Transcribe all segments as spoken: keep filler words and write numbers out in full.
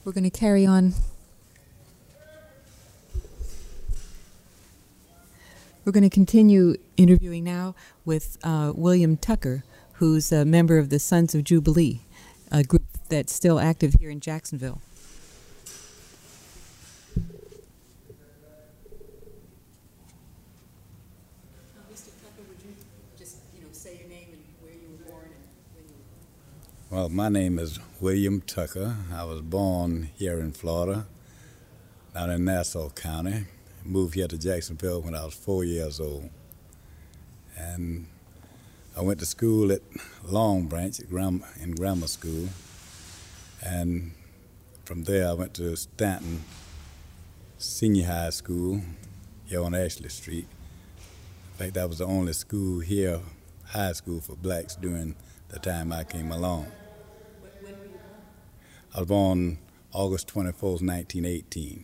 We're going to carry on. We're going to continue interviewing now with uh, William Tucker, who's a member of the Sons of Jubilee, a group that's still active here in Jacksonville. Mister Tucker, would you just, you know, say your name and where you were born and when you were born? Well, my name is William Tucker. I was born here in Florida, down in Nassau County. Moved here to Jacksonville when I was four years old. And I went to school at Long Branch at gram- in grammar school. And from there I went to Stanton Senior High School here on Ashley Street. In fact, that was the only school here, high school for blacks during the time I came along. When were you born? I was born August twenty-fourth, nineteen eighteen.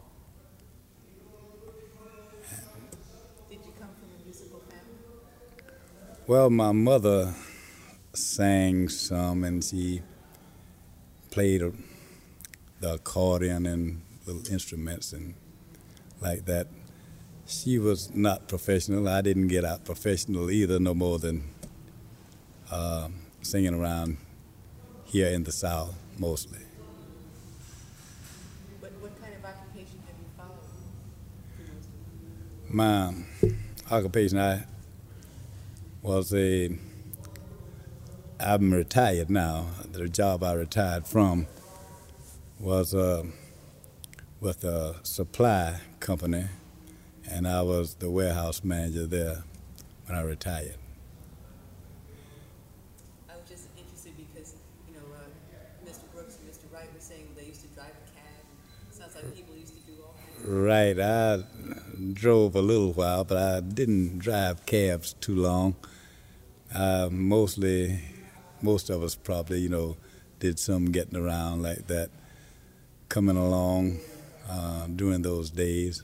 Did you come from a musical family? Well, my mother sang some, and she played a, the accordion and little instruments and like that. She was not professional. I didn't get out professional either, no more than uh, singing around here in the South mostly. What, what kind of occupation have you followed? My occupation, I was a, I'm retired now. The job I retired from was uh, with a supply company, and I was the warehouse manager there when I retired. I was just interested because, you know, uh, Mister Brooks and Mister Wright were saying they used to drive a cab. Sounds like people used to do all kinds of Right, I drove a little while, but I didn't drive cabs too long. Uh, mostly, most of us probably, you know, did some getting around like that, coming along uh, during those days.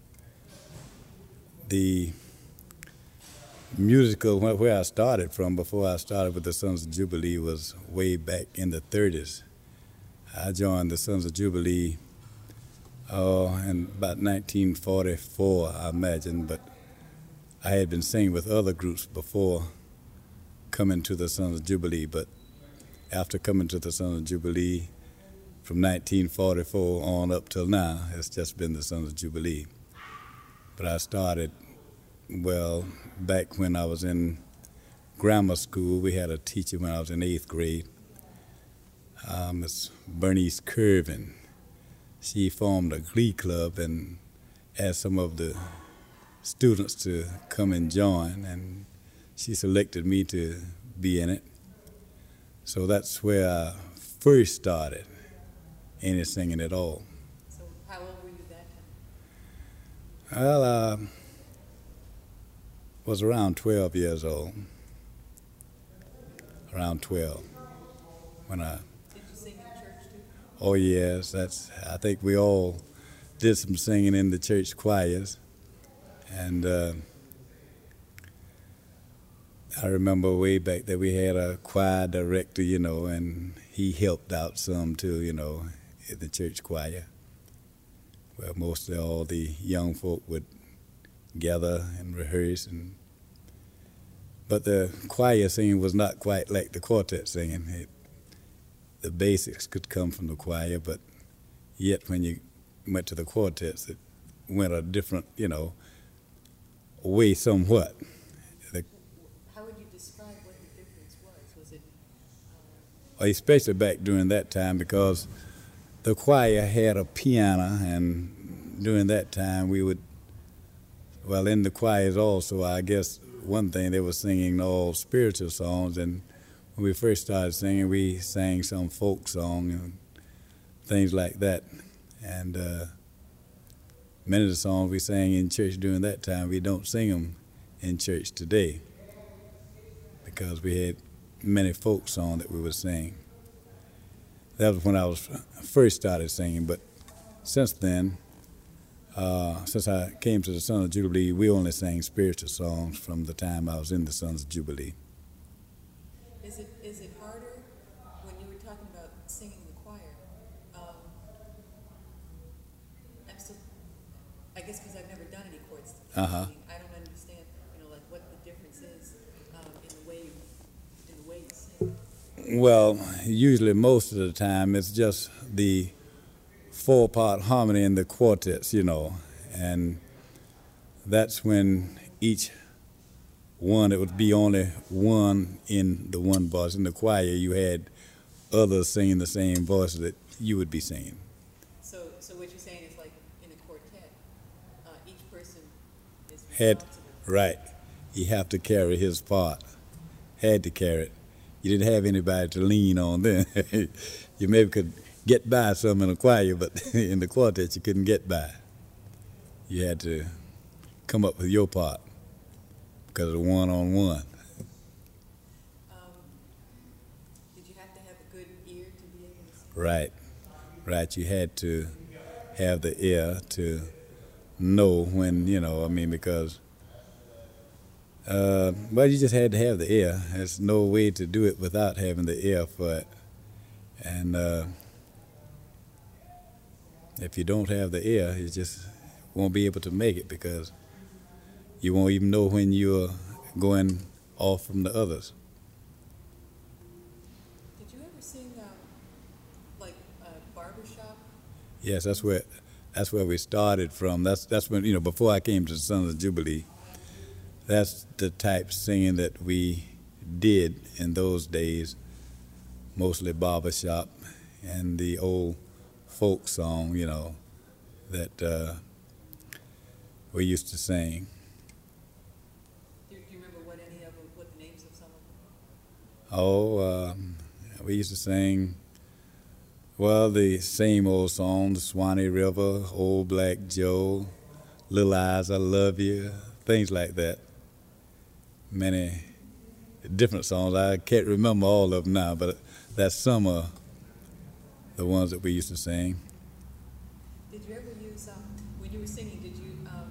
The musical, where I started from before I started with the Sons of Jubilee, was way back in the thirties. I joined the Sons of Jubilee uh, in about nineteen forty-four, I imagine, but I had been singing with other groups before coming to the Sons of Jubilee, but after coming to the Sons of Jubilee, from nineteen forty-four on up till now, it's just been the Sons of Jubilee. But I started, well, back when I was in grammar school. We had a teacher when I was in eighth grade, uh, Miss Bernice Curvin. She formed a glee club and asked some of the students to come and join, and she selected me to be in it. So that's where I first started any singing at all. So how old were you that time? Well, I was around twelve years old. Around twelve when I. Did you sing in church too? Oh yes, that's. I think we all did some singing in the church choirs, and uh, I remember way back that we had a choir director, you know, and he helped out some too, you know, in the church choir, where mostly all the young folk would gather and rehearse. And but the choir singing was not quite like the quartet singing. It, the basics could come from the choir, but yet when you went to the quartets, it went a different, you know, way somewhat. The, How would you describe what the difference was? Was it? uh, especially back during that time, because the choir had a piano, and during that time we would, well, in the choirs also, I guess one thing, they were singing all spiritual songs, and when we first started singing, we sang some folk song and things like that. And uh, many of the songs we sang in church during that time, we don't sing them in church today because we had many folk songs that we would sing. That was when I was first started singing, but since then, uh, since I came to the Sons of Jubilee, we only sang spiritual songs from the time I was in the Sons of Jubilee. Is it is it harder when you were talking about singing the choir? Um, guess because I've never done any chords. Uh-huh. I don't understand, you know, like what the difference is um, in the way you, in the way you sing. Well, usually most of the time it's just the four-part harmony in the quartets, you know, and that's when each one, it would be only one in the one voice. In the choir, you had others singing the same voice that you would be singing. So, so what you're saying is like in a quartet, uh, each person is Had, responsible. right. You have to carry his part. Had to carry it. You didn't have anybody to lean on then. You maybe could get by some in a choir, but in the quartet you couldn't get by. You had to come up with your part because of one-on-one. Um, did you have to have a good ear to be able to sing? Right, right. You had to have the ear to know when, you know, I mean, because, uh, well, you just had to have the ear. There's no way to do it without having the ear for it. And uh, if you don't have the ear, you just won't be able to make it because you won't even know when you're going off from the others. Did you ever sing um, like a barbershop? Yes, that's where that's where we started from. That's that's when, you know, before I came to the Sons of Jubilee, that's the type singing that we did in those days, mostly barbershop and the old folk song, you know, that uh, we used to sing. Do, do you remember what any of them, what the names of some of them? Oh, um, we used to sing, well, the same old songs, Swanee River, Old Black Joe, Little Eyes, I Love You, things like that. Many different songs. I can't remember all of them now, but that's some of the ones that we used to sing. Did you ever use, um, when you were singing, did you, um,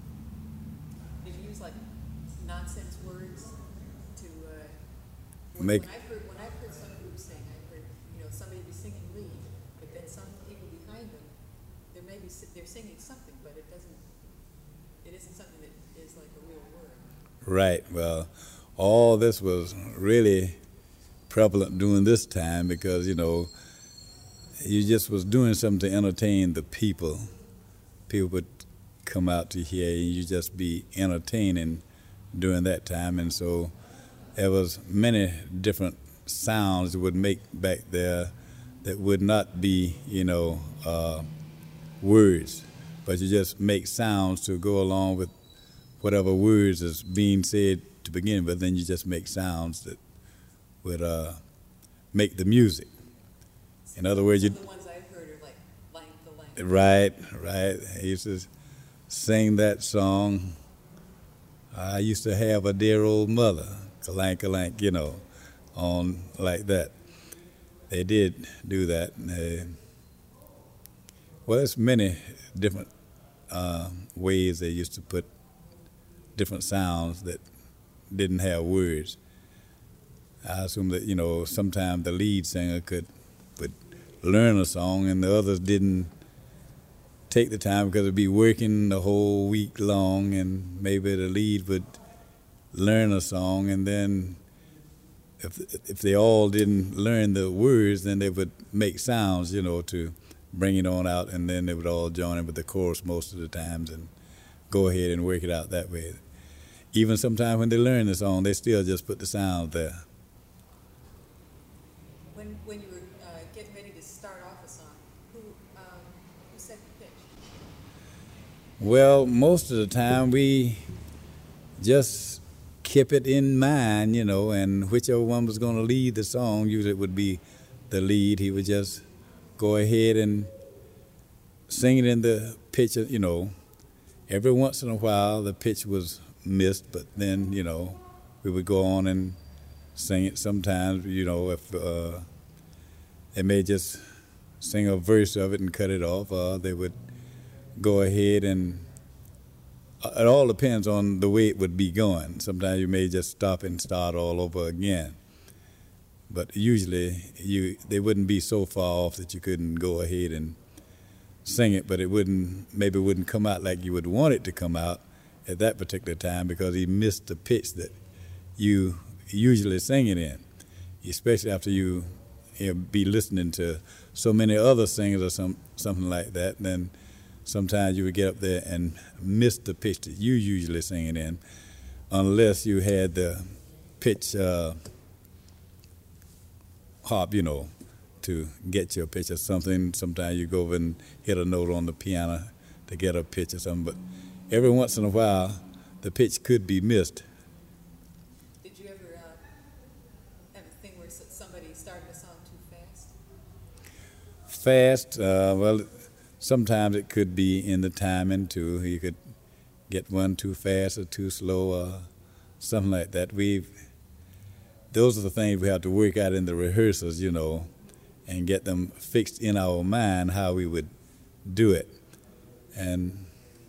did you use like nonsense words to, uh, when, Make- when I've heard, when I've heard some groups sing, I've heard, you know, somebody be singing lead, but then some people behind them, there may be, si- they're singing something, but it doesn't, it isn't something that is like a real word. Right. Well, all this was really prevalent during this time because, you know, you just was doing something to entertain the people. People would come out to hear you, you just be entertaining during that time. And so there was many different sounds that would make back there that would not be, you know, uh, words, but you just make sounds to go along with whatever words is being said to begin with, then you just make sounds that would uh, make the music. In other words, you... Some of the ones I've heard are like, lang the lang. Right, right. I used to sing that song. I used to have a dear old mother, kalank-a-lank, you know, on like that. They did do that. They, well, there's many different uh, ways they used to put different sounds that didn't have words. I assume that, you know, sometimes the lead singer could would learn a song and the others didn't take the time because it'd be working the whole week long, and maybe the lead would learn a song, and then if if they all didn't learn the words, then they would make sounds, you know, to bring it on out, and then they would all join in with the chorus most of the times and go ahead and work it out that way. Even sometimes when they learn the song, they still just put the sound there. When, when you were uh, getting ready to start off a song, who, um, who set the pitch? Well, most of the time we just kept it in mind, you know, and whichever one was going to lead the song, usually it would be the lead. He would just go ahead and sing it in the pitch, you know. Every once in a while the pitch was missed, but then, you know, we would go on and sing it sometimes, you know, if uh, they may just sing a verse of it and cut it off, uh, they would go ahead and, uh, it all depends on the way it would be going. Sometimes you may just stop and start all over again. But usually you they wouldn't be so far off that you couldn't go ahead and sing it, but it wouldn't maybe wouldn't come out like you would want it to come out at that particular time because he missed the pitch that you usually sing it in, especially after you, you know, be listening to so many other singers or some something like that. Then sometimes you would get up there and miss the pitch that you usually sing it in, unless you had the pitch uh, harp, you know, to get your pitch or something. Sometimes you go over and hit a note on the piano to get a pitch or something, but every once in a while, the pitch could be missed. Did you ever uh, have a thing where somebody started a song too fast? Fast, uh, well, sometimes it could be in the timing too. You could get one too fast or too slow or something like that. We've, those are the things we have to work out in the rehearsals, you know, and get them fixed in our mind how we would do it. And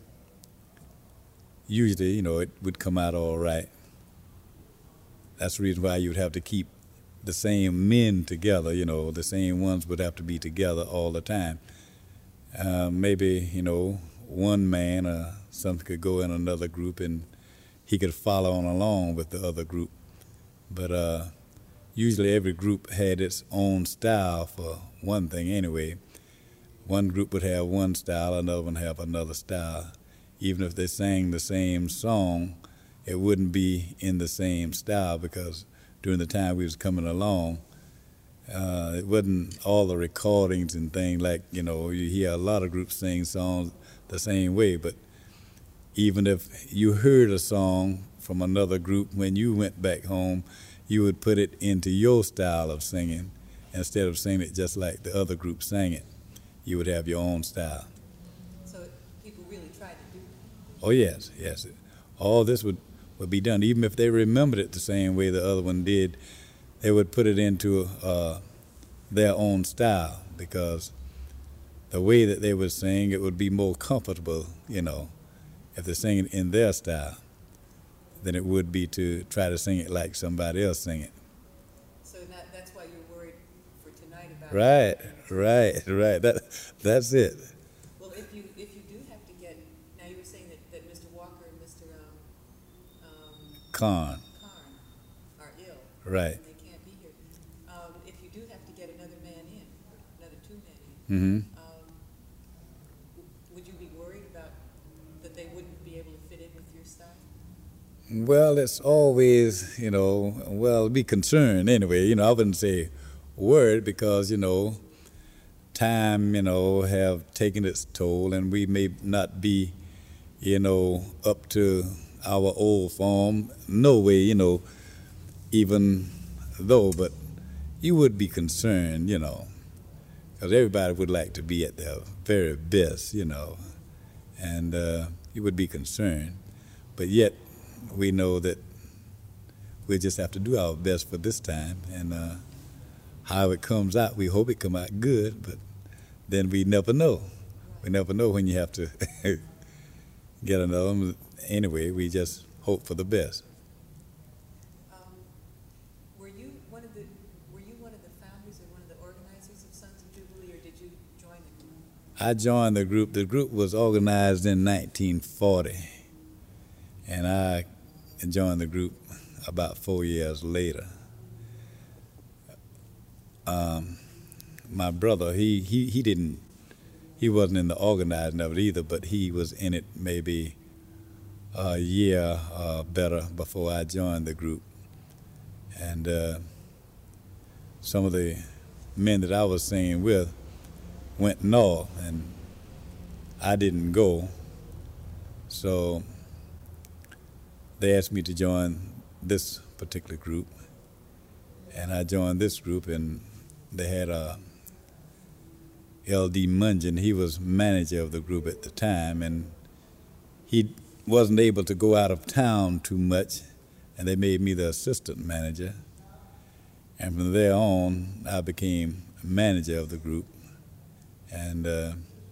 usually, you know, it would come out all right. That's the reason why you would have to keep the same men together, you know, the same ones would have to be together all the time. Uh, maybe, you know, one man or something could go in another group and he could follow on along with the other group. But uh, usually every group had its own style for one thing anyway. One group would have one style, another one have another style. Even if they sang the same song, it wouldn't be in the same style because during the time we was coming along, uh, it wasn't all the recordings and things like, you know, you hear a lot of groups sing songs the same way, but even if you heard a song from another group, when you went back home, you would put it into your style of singing. Instead of singing it just like the other group sang it, you would have your own style. So people really tried to do that? Oh, yes, yes. All this would, would be done. Even if they remembered it the same way the other one did, they would put it into uh, their own style because the way that they would sing, it would be more comfortable, you know, if they're singing in their style than it would be to try to sing it like somebody else sing it. So not, that's why you're worried for tonight about Right, it. right, right. That, that's it. Well, if you if you do have to get, now you were saying that, that Mister Walker and Mister Um, um, Con. Karn are ill. Right. And they can't be here. Um, if you do have to get another man in, another two men in, Mm-hmm. um, w- would you be worried about that they wouldn't be able to fit in with your style? Well, it's always, you know, well, be concerned anyway. You know, I wouldn't say worried because, you know, time, you know, have taken its toll and we may not be, you know, up to our old form. No way, you know, even though, but you would be concerned, you know, because everybody would like to be at their very best, you know, and uh, you would be concerned. But yet, we know that we just have to do our best for this time, and uh, how it comes out, we hope it come out good, but then we never know. We never know when you have to get another one. Anyway, we just hope for the best. Um, were you one of the were you one of the founders or one of the organizers of Sons of Jubilee, or did you join the group? I joined the group. The group was organized in nineteen forty, and I joined the group about four years later. Um, my brother, he, he, he didn't, he wasn't in the organizing of it either, but he was in it maybe a year uh, better before I joined the group. And uh, some of the men that I was singing with went north, and I didn't go. So they asked me to join this particular group, and I joined this group, and they had a L D Mungeon. He was manager of the group at the time, and he wasn't able to go out of town too much, and they made me the assistant manager. And from there on, I became manager of the group, and uh,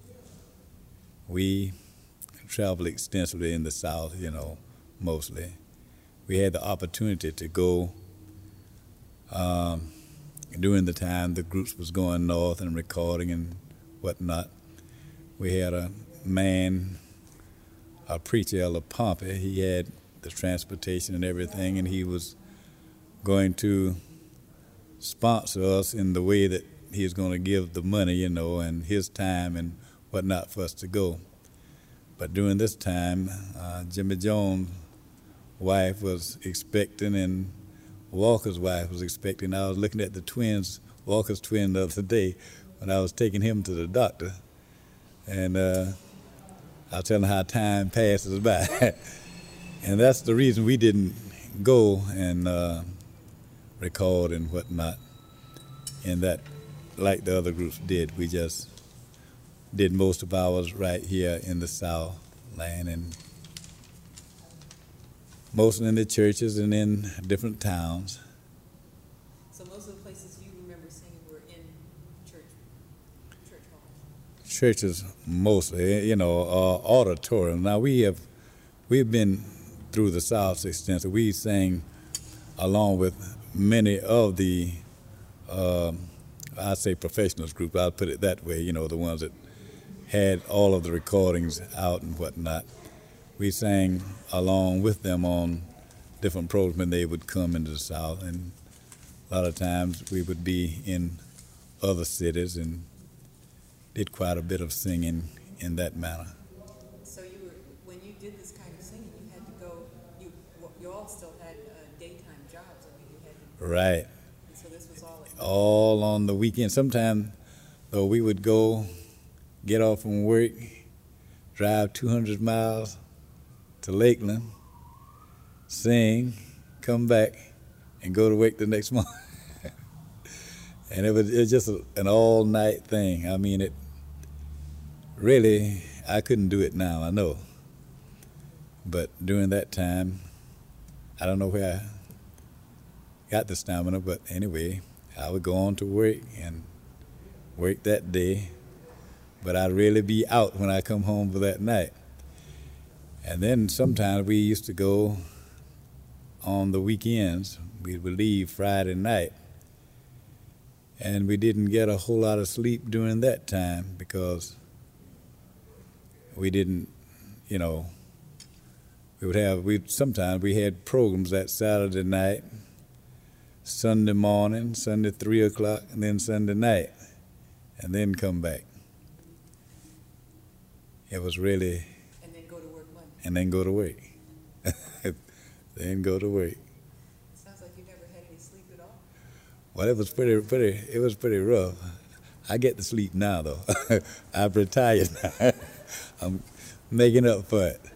we traveled extensively in the South, you know, mostly. We had the opportunity to go um, during the time the groups was going north and recording and whatnot. we had a man, a preacher, Elder Pompey. He had the transportation and everything, and he was going to sponsor us in the way that he was going to give the money, you know, and his time and whatnot for us to go. But during this time, uh, Jimmy Jones' wife was expecting, and Walker's wife was expecting. I was looking at the twins, Walker's twin, the other day when I was taking him to the doctor, and uh, I was telling how time passes by. And that's the reason we didn't go and uh, record and whatnot in that, like the other groups did. We just did most of ours right here in the South land, and mostly in the churches and in different towns. So most of the places you remember singing were in church, church halls? Churches mostly, you know, uh, auditorium. Now we have, we've been through the South extensively. We sang along with many of the, uh, I'd say professionals group, I'll put it that way, you know, the ones that had all of the recordings out and whatnot. We sang along with them on different programs when they would come into the South, and a lot of times we would be in other cities and did quite a bit of singing in that manner. So you were, when you did this kind of singing, you had to go, you you all still had uh, daytime jobs. I mean, you had to. Right. And so this was all. All on the weekend. Sometimes, though, we would go, get off from work, drive two hundred miles to Lakeland, sing, come back, and go to work the next morning. And it was, it was just a, an all-night thing. I mean, it really, I couldn't do it now, I know. But during that time, I don't know where I got the stamina, but anyway, I would go on to work and work that day, but I'd really be out when I come home for that night. And then sometimes we used to go on the weekends. We would leave Friday night, and we didn't get a whole lot of sleep during that time because we didn't, you know, we would have, we sometimes we had programs that Saturday night, Sunday morning, Sunday three o'clock, and then Sunday night, and then come back. It was really. And then go to work Monday. And then go to work. Then go to work. It sounds like you never had any sleep at all. Well, it was pretty, pretty. It was pretty rough. I get to sleep now, though. I've retired now. I'm making up for it.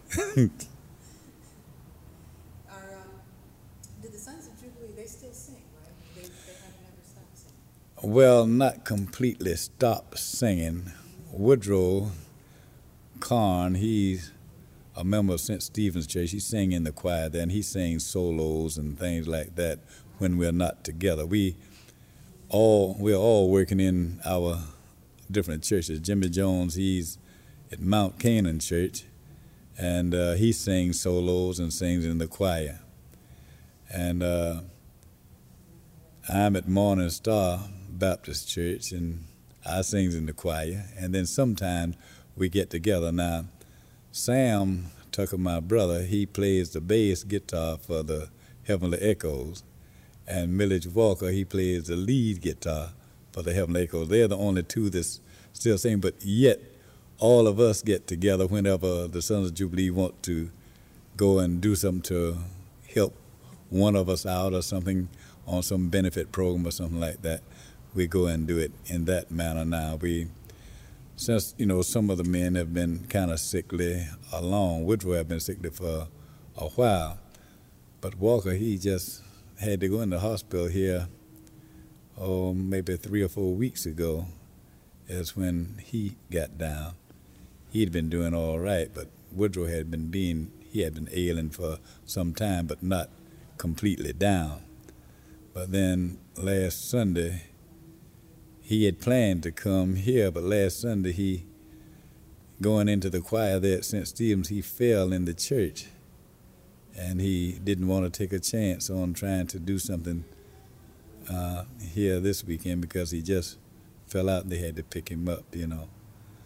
Are, um, did the Sons of Jubilee, they still sing, right? They, they haven't ever stopped singing? Well, not completely stopped singing. Woodrow Carn, he's a member of Saint Stephen's Church. He sang in the choir there, and he sings solos and things like that when we're not together. We all, we're all working in our different churches. Jimmy Jones, he's at Mount Canaan Church, and uh, he sings solos and sings in the choir. And uh, I'm at Morning Star Baptist Church, and I sings in the choir. And then sometimes we get together. Now, Sam Tucker, my brother, he plays the bass guitar for the Heavenly Echoes, and Millage Walker, he plays the lead guitar for the Heavenly Echoes. They're the only two that's still sing, but yet all of us get together whenever the Sons of Jubilee want to go and do something to help one of us out or something on some benefit program or something like that. We go and do it in that manner now. We, since, you know, some of the men have been kind of sickly along. Woodrow have been sickly for a while, but Walker, he just had to go in the hospital here, oh, maybe three or four weeks ago, is when he got down. He'd been doing all right, but Woodrow had been being, he had been ailing for some time, but not completely down. But then last Sunday, he had planned to come here, but last Sunday he, going into the choir there at Saint Stephen's, he fell in the church. And he didn't want to take a chance on trying to do something uh, here this weekend because he just fell out and they had to pick him up, you know.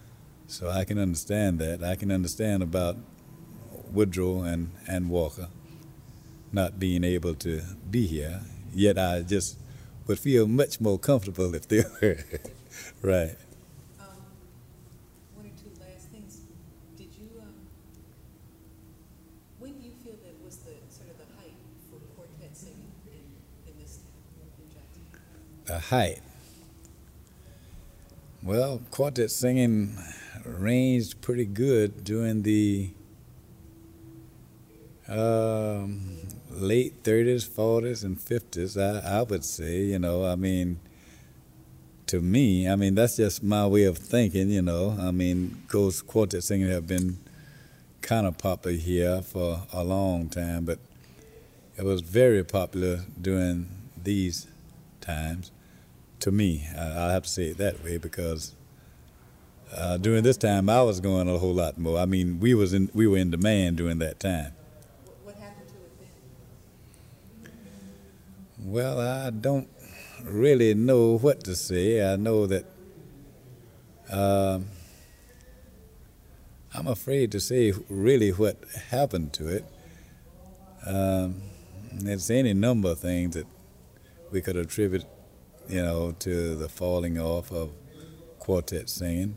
So I can understand that. I can understand about Woodrow and, and Walker not being able to be here. Yet I just would feel much more comfortable if they were. Right. Um, one or two last things. Did you, um, when do you feel that was the sort of the height for quartet singing in, in this town, in Jackson? A height. Well, quartet singing ranged pretty good during the um, late thirties, forties, and fifties, I, I would say, you know, I mean, to me, I mean, that's just my way of thinking, you know. I mean, because quartet singing have been kind of popular here for a long time, but it was very popular during these times. To me, I, I have to say it that way because uh, during this time I was going a whole lot more. I mean, we was in we were in demand during that time. What, what happened to it then? Well, I don't really know what to say. I know that um, I'm afraid to say really what happened to it. Um, there's any number of things that we could attribute, you know, to the falling off of quartet singing.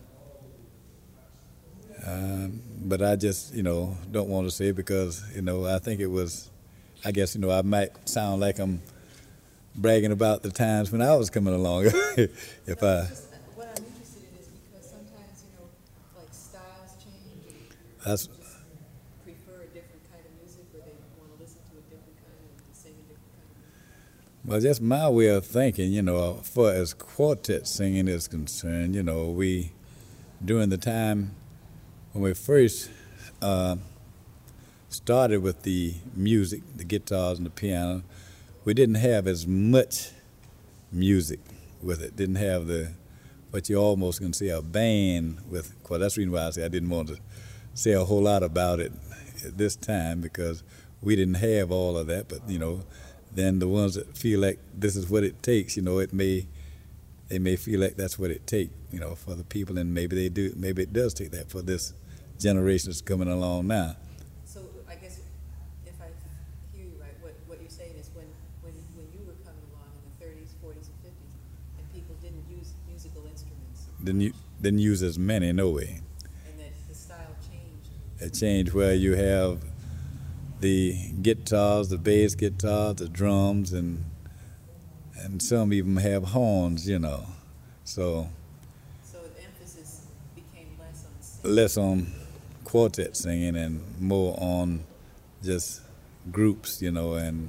Um, but I just, you know, don't want to say because, you know, I think it was, I guess, you know, I might sound like I'm bragging about the times when I was coming along. if No, I, it's just, uh, what I'm interested in is because sometimes, you know, like styles change and that's, people just prefer a different kind of music or they want to listen to a different kind of, sing a different kind of music. well, just my way of thinking, you know, for as quartet singing is concerned, you know, we, during the time when we first uh, started with the music, the guitars and the piano, we didn't have as much music with it. Didn't have the, what you almost can say, a band with, well, that's the reason why I say I didn't want to say a whole lot about it at this time because we didn't have all of that, but, you know, then the ones that feel like this is what it takes, you know, it may, they may feel like that's what it takes, you know, for the people, and maybe they do, maybe it does take that for this generation that's coming along now. So I guess if I hear you right, what, what you're saying is when, when, when you were coming along in the thirties, forties, and fifties, and people didn't use musical instruments, Didn't you, didn't use as many, no way. and that the style changed. It changed where you have the guitars, the bass guitars, the drums, and and some even have horns, you know. So So the emphasis became less on singing. less on quartet singing and more on just groups, you know, and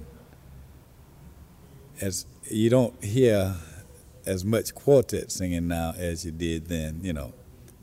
as you don't hear as much quartet singing now as you did then, you know.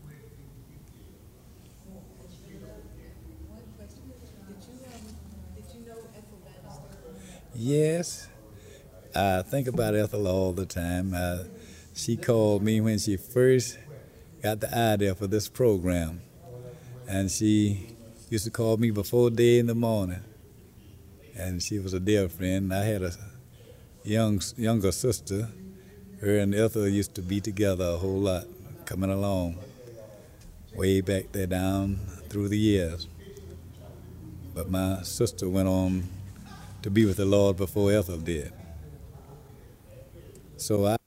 One question, did you, um, did you know Ethel Bannister? Yes, I think about Ethel all the time. Uh, she called me when she first got the idea for this program, and she used to call me before day in the morning. And she was a dear friend. I had a young younger sister. Her and Ethel used to be together a whole lot, coming along way back there down through the years. But my sister went on to be with the Lord before Ethel did. So I